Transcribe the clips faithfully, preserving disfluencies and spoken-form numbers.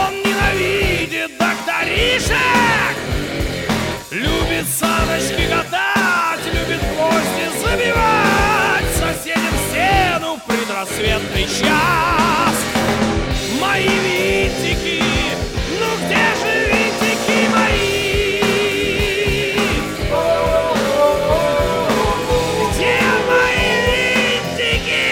Он ненавидит докторишек, любит саночки катать, любит гвозди забивать, соседям стену в предрассветный час. Мои винтики, ну где же винтики мои? Где мои винтики?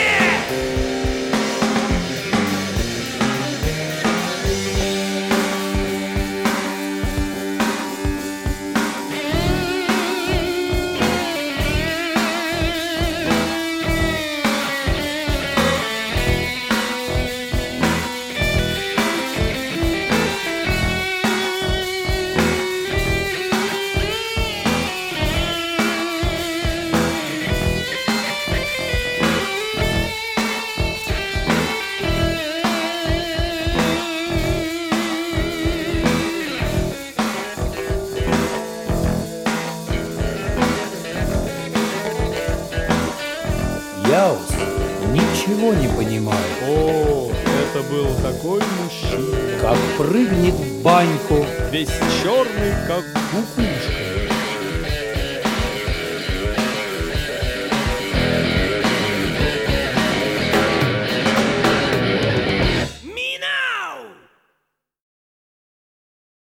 Яус ничего не понимает. О, это был такой мужчина, Как прыгнет в баньку, весь черный, как кукушка.